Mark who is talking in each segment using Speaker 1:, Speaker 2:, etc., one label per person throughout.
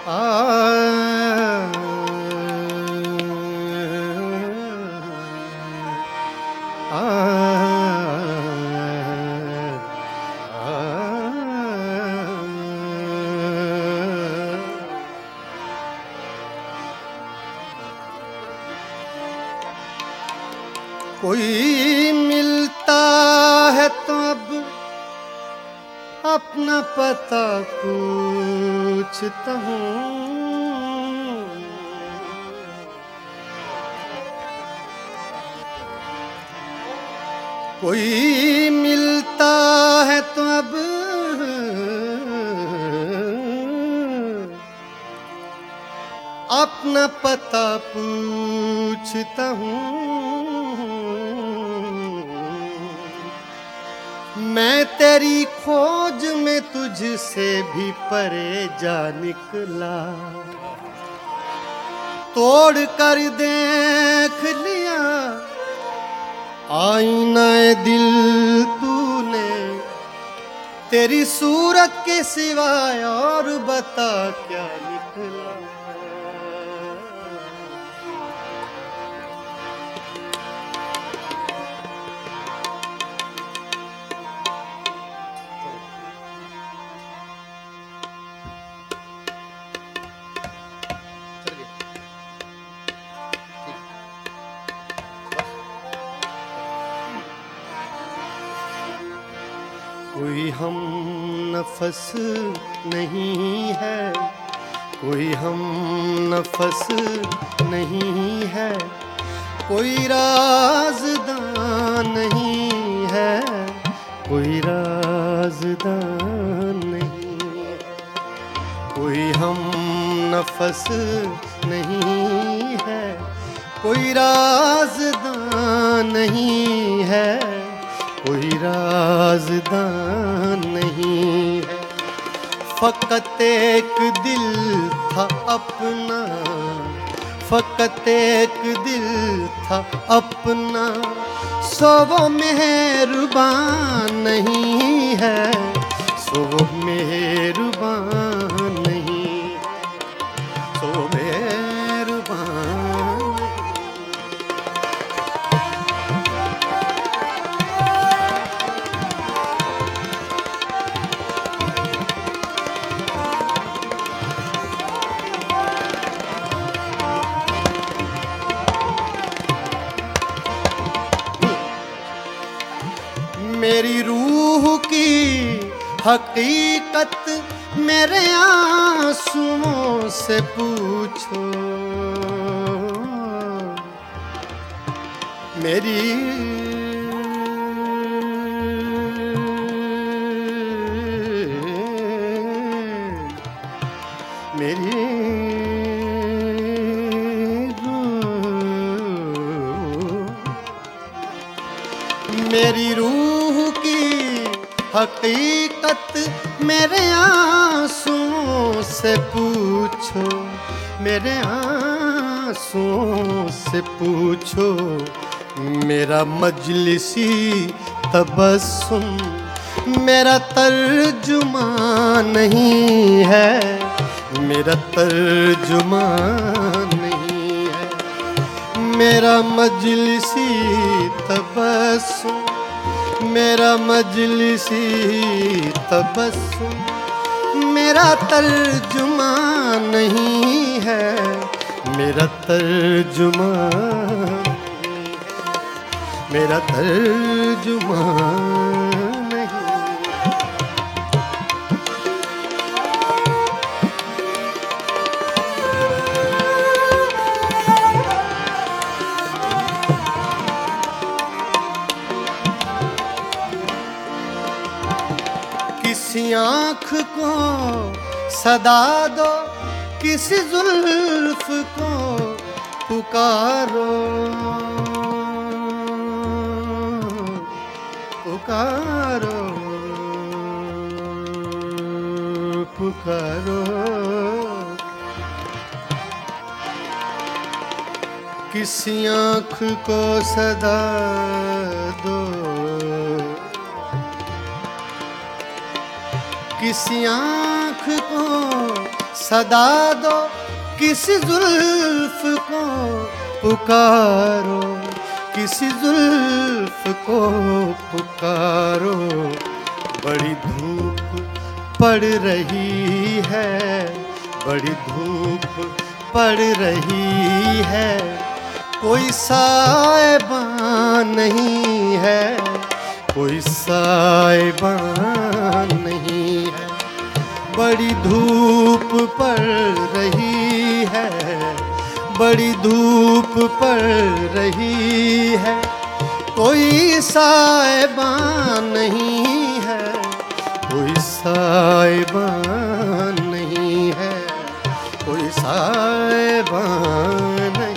Speaker 1: आ कोई मिलता है तो अब अपना पता पूछता हूँ। कोई मिलता है तो अब अपना पता पूछता हूँ। मैं तेरी खोज में तुझसे भी परे जा निकला, तोड़ कर देख लिया आईना दिल तूने, तेरी सूरत के सिवाय और बता क्या निकला। कोई हम नफस नहीं है, कोई हम नफस नहीं है, कोई राज़दान नहीं है, कोई राज़दान नहीं है। कोई हम नफस नहीं है, कोई राज़दान नहीं है, कोई राज़दान नहीं है। फ़कत एक दिल था अपना, फ़कत एक दिल था अपना, सो वो मेहरबान नहीं है, सो वो मेहरबान नहीं, सो मेहरबान। मेरी रूह की हकीकत मेरे आंसुओं से पूछो, मेरी मेरी मेरी रूह की हकीकत मेरे आंसुओं से पूछो, मेरे आंसुओं से पूछो। मेरा मजलिसी तबस्सुम मेरा तर्जुमा नहीं है, मेरा तर्जुमा नहीं है। मेरा मजलिसी तबस्सुम मेरा मजलिसी तबस्सुम मेरा तर्जुमा नहीं है, मेरा तर्जुमा मेरा तर्जुमा नहीं। किसी आँख को सदा दो, किसी जुल्फ को पुकारो, पुकारो पुकारो। किसी आँख को सदा दो, किसी आँख को सदा दो, किसी जुल्फ को पुकारो, किसी जुल्फ को पुकारो। बड़ी धूप पड़ रही है, बड़ी धूप पड़ रही है, कोई साइबान नहीं है, कोई साइबान नहीं है। बड़ी धूप पड़ रही है, बड़ी धूप पड़ रही है, कोई साइबान नहीं है, कोई साइबान नहीं है, कोई साइबान नहीं।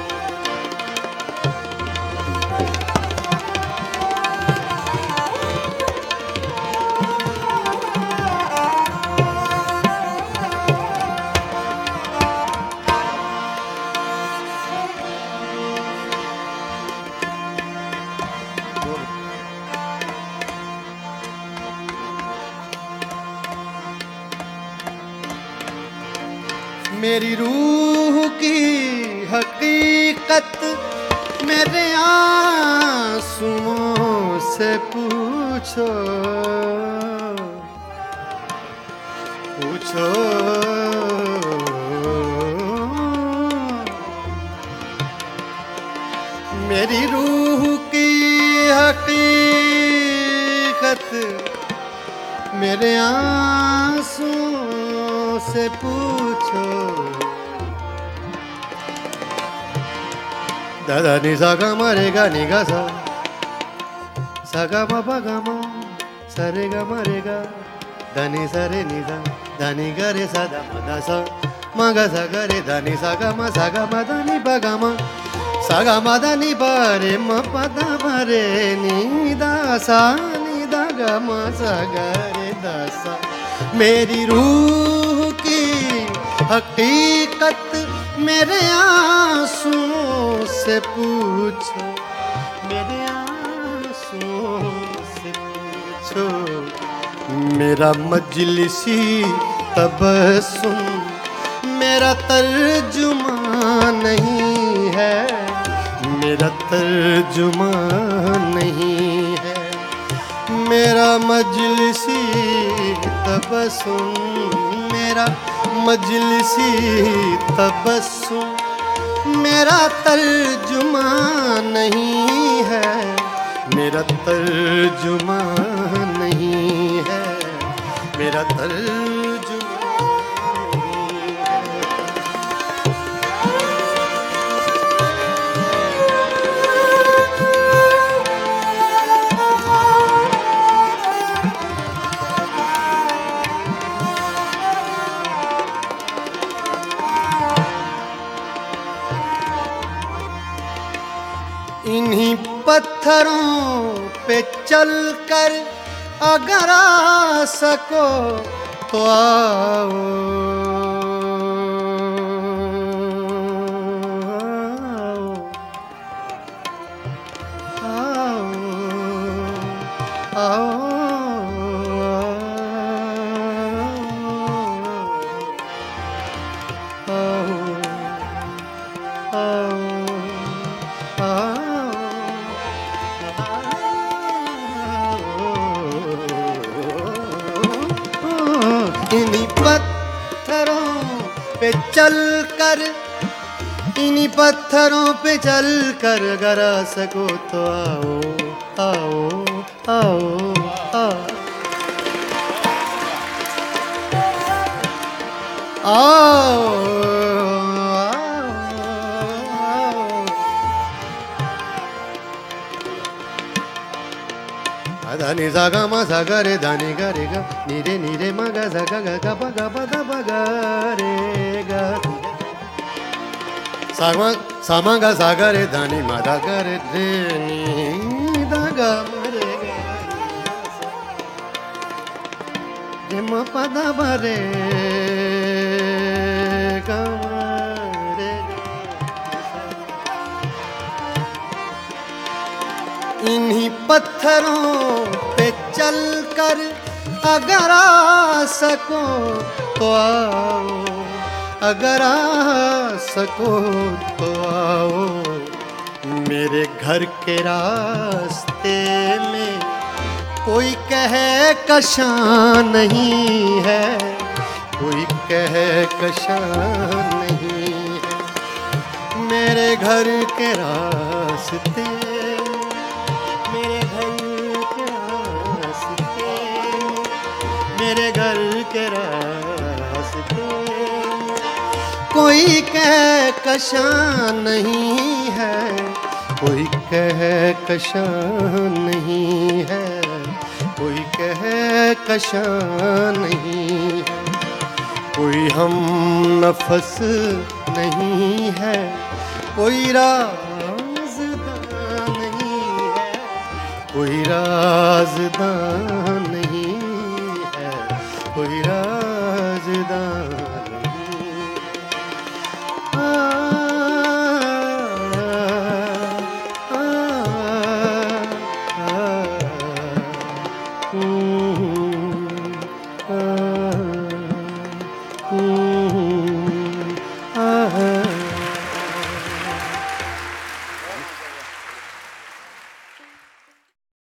Speaker 1: मेरी रूह की हकीकत मेरे आंसुओं से पूछो, पूछो। मेरी रूह की हकीकत मेरे आंसुओं से पूछो। दादा नि सा गा मा रे गा नि गा सा, सा गा मा पा गा मा, सा रे गा मा रे गा, धा नि सा रे नि धा, धा नि गा रे सा धा मा धा सा, मा गा सा गा रे धा नि सा गा मा धा नि पा गा मा, सा गा मा धा नि पा रे मा पा धा मा रे नि धा सा नि धा गा मा सा गा रे धा सा। मेरी रूह की हकीकत मेरे आंसुओं से पूछो, मेरे आंसुओं से पूछो। मेरा मजलिसी तबस्सुम मेरा तर्जुमा नहीं है, मेरा तर्जुमा नहीं है। मेरा मजलिसी तबस्सुम मेरा मजलिसी तबस्सुम मेरा तर्जुमा नहीं है, मेरा तर्जुमा नहीं है, मेरा तर्जुमा नहीं है। इन्हीं पत्थरों पे चलकर अगर आ सको तो आओ, आओ, आओ, इन्हीं पत्थरों पे चलकर, इन्हीं पत्थरों पे चलकर अगर आ सको तो आओ, आओ, आओ, आओ, आओ, धा नि सा गा मा सा गा रे धा नि गा रे गा नि रे मा गा सा गा गा गा पा गा पा धा पा गा रे गा सा मा गा सा गा रे धा नि मा धा गा रे नि धा गा मा रे गा रे मा पा धा पा रे गा रे गा। इन्हीं पत्थरों पे चलकर अगर आ सको तो आओ, अगर आ सको तो आओ मेरे घर के रास्ते में। कोई कहे कशां नहीं है, कोई कहे कशां नहीं है, मेरे घर के रास्ते, मेरे घर के रास्ते, मेरे घर के रास्ते। कोई कहे कशां नहीं है, कोई कहे कशां नहीं है, कोई कहे कशां नहीं है, कोई हम नफस नहीं है, कोई राज़दां नहीं है, कोई राज़दां नहीं है, कोई राज़दां नहीं। आ, आ, आ, आ,